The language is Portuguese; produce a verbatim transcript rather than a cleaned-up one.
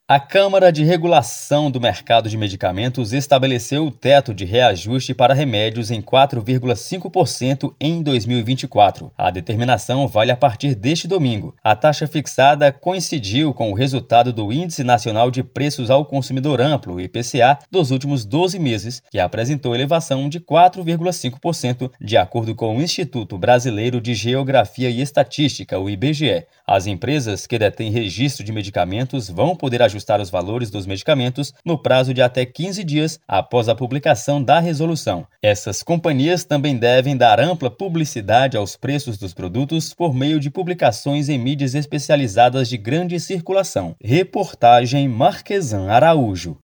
A Câmara de Regulação do Mercado de Medicamentos estabeleceu o teto de reajuste para remédios em quatro vírgula cinco por cento em dois mil e vinte e quatro. A determinação vale a partir deste domingo. A taxa fixada coincidiu com o resultado do Índice Nacional de Preços ao Consumidor Amplo, I P C A, dos últimos doze meses, que apresentou elevação de quatro vírgula cinco por cento, de acordo com o Instituto Brasileiro de Geografia e Estatística, o I B G E. As empresas que detêm registro de medicamentos vão poder ajustar os valores dos medicamentos no prazo de até quinze dias após a publicação da resolução. Essas companhias também devem dar ampla publicidade aos preços dos produtos por meio de publicações em mídias especializadas de grande circulação. Reportagem Marquesan Araújo.